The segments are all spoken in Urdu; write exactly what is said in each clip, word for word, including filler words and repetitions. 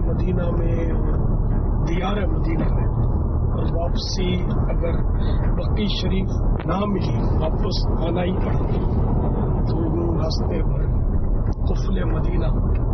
مدینہ میں اور دیار مدینہ میں، اور واپسی اگر بقی شریف نہ ملی، واپس آنا ہی پڑا تو راستے پر قفل مدینہ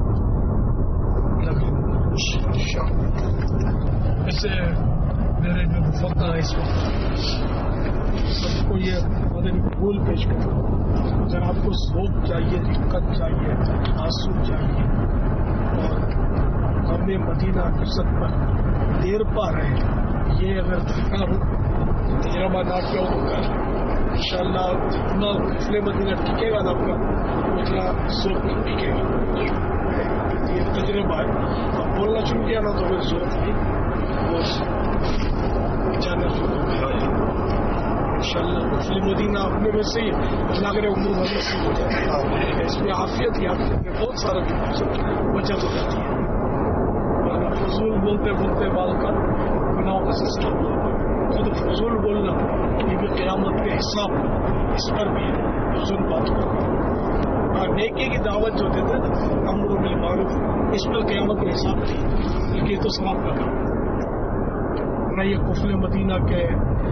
لگے شام۔ ایسے میرے جو مفقہ ہے اس وقت سب کو یہ مدنی پھول پیش کرتا ہوں۔ اگر آپ کو ذوق چاہیے، دقت چاہیے، آنسو چاہیے اور غم مدینہ فرصت پر دیر پا رہے، یہ اگر دکھا ہو تجربہ نہ کیا ہو تو ان شاء اللہ جتنا قفل مدینہ ٹکے گا نا آپ کا اتنا ذوق ٹکے گا۔ یہ تجربہ ہے، اب بولنا شروع کیا نا تو پھر ذوق نہیں وہ جانا شروع ہو گیا۔ ان شاء اللہ قفل مدینہ اپنے میں سے ہی لگ رہے عمر والے سے ہو جاتا ہے، اس میں عافیت ہی عافیت میں بہت سارا بچت ہو جاتی ہے، ورنہ فضول بولتے بولتے بال کا گناہوں کا سلسلہ ہو جاتا ہے۔ خود فضول بولنا یہ بھی قیامت کے حساب اس پر بھی فضول بات کرنا، اور نیکی کی دعوت جو دیتے ہیں امر بالمعروف، اس پر قیامت کے حساب نہیں، بلکہ یہ تو ثواب کا کام نہ۔ یہ قفل مدینہ کے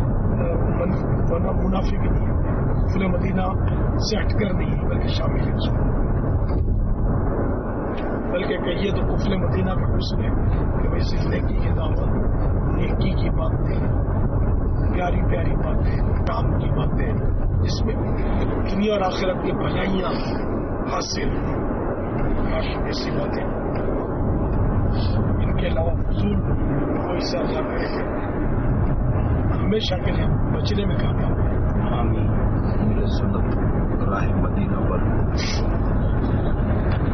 منافی بھی نہیں ہے، قفل مدینہ سے ہٹ کر نہیں ہے بلکہ شامل ہے اس میں، بلکہ کہیے تو قفل مدینہ کا حسن ہے کہ ویسے نیکی کی دعوت، نیکی کی باتیں، پیاری پیاری باتیں، کام کی باتیں، جس میں دنیا اور آخرت کی بھلائیاں حاصل، کاش ایسی باتیں ان کے علاوہ فضول کوئی سے اللہ کرے کہ ہمیشہ کے لیے بچنے میں کامیاب ہے۔ آمین۔ میرے سنت راہ مدینہ پر